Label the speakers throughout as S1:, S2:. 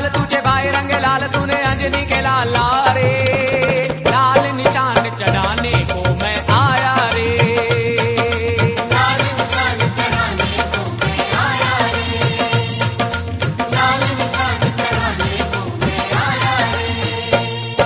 S1: लाल तुझे भाई रंग लाल सुने अंजनी के लाला रे, लाल निशान चढ़ाने को मैं आया रे,
S2: लाल निशान चढ़ाने को मैं आया रे, लाल निशान चढ़ाने को मैं आया रे।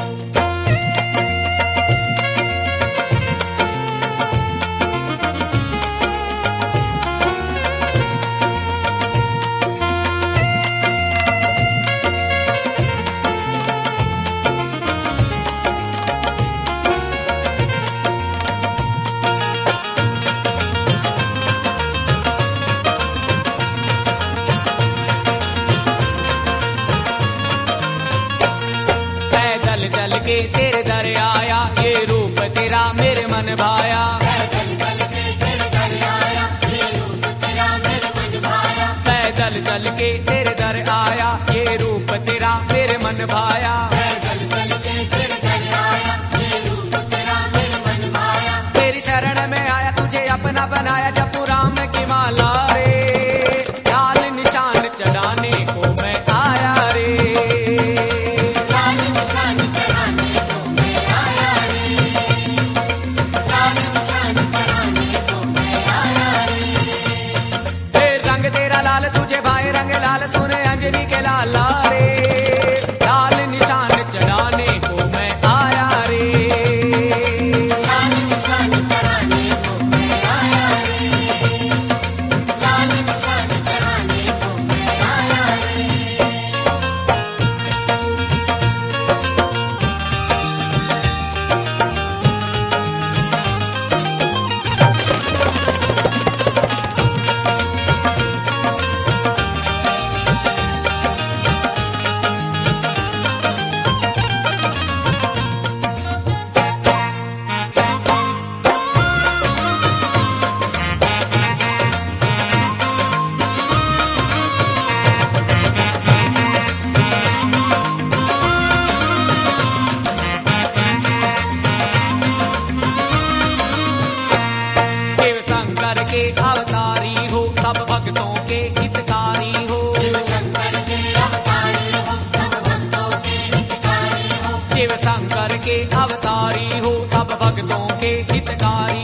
S1: पैदल चल के तेरे दर आया, ये रूप तेरा मेरे मन भाया,
S2: पैदल चल के तेरे दर आया, ये रूप तेरा मेरे मन भाया,
S1: पैदल चल के तेरे दर आया, ये रूप तेरा मेरे मन भाया,
S2: पैदल चल के तेरे दर आया, ये रूप तेरा मेरे मन भाया।
S1: तेरी शरण में आया तुझे अपना बनाया, जपू राम की माला रे, लाल निशान चढ़ाने को मैं आया रे,
S2: लाल निशान चढ़ाने को मैं आया रे, लाल निशान चढ़ाने को मैं आया रे।
S1: रंग तेरा लाल तुझे भाई रंग लाल सुने अंजनी के लाला रे, लाल निशान चढ़ाने को मैं आया रे,
S2: लाल निशान चढ़ाने को मैं आया रे, लाल निशान चढ़ाने को मैं आया रे।
S1: शिव शंकर के अवतारी हो, सब भक्तों के हितकारी हो,
S2: शिव शंकर के अवतारी हो, सब भक्तों के हितकारी हो,
S1: शिव शंकर के अवतारी हो, सब भक्तों के हितकारी